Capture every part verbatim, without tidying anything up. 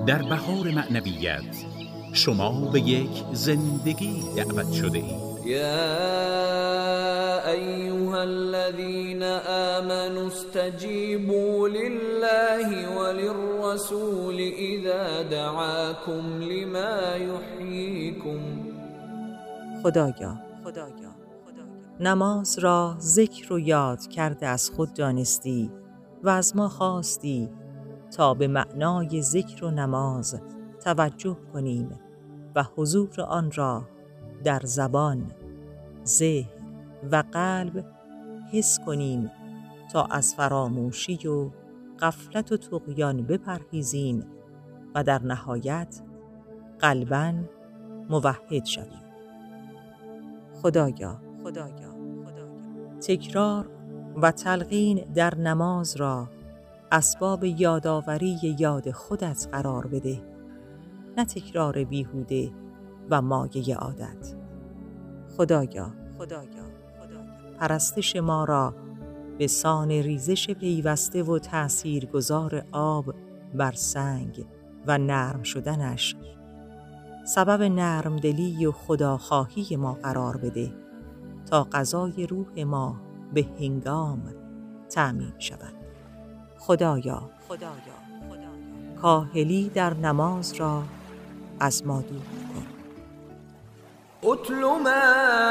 در بهار معنویت شما به یک زندگی دعوت شده اید. یا ایها الذین آمنوا استجیبوا لله وللرسول اذا دعاکم لما یحییکم. خدایا خدایا نماز را ذکر و یاد کرده از خود دانستی و از ما خواستی تا به معنای ذکر و نماز توجه کنیم و حضور آن را در زبان، ذهن و قلب حس کنیم تا از فراموشی و غفلت و طغیان بپرهیزیم و در نهایت قلباً موحد شویم. خدایا خدایا تکرار و تلقین در نماز را اسباب یادآوری یاد خودت قرار بده، نه تکرار بیهوده و مایه عادت. خدایا خدایا پرستش ما را به سان ریزش پیوسته و تأثیرگذار آب بر سنگ و نرم شدنش سبب نرمدلی و خداخواهی ما قرار بده تا غذای روح ما به هنگام تأمین شود. خدایا خدایا کاهلی در نماز را از ما دور کن. اتل ما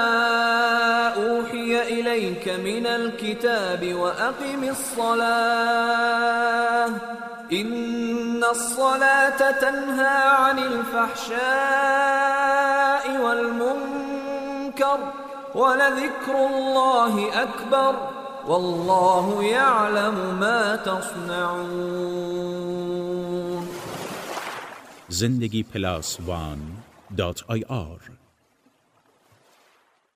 اوحی الیک من الكتاب و اقم الصلاة ان الصلاة تنهى عن الفحشاء والمنکر ولذکر الله اکبر والله یعلم ما تصنعون. زندگی پلاس وان دات آی آر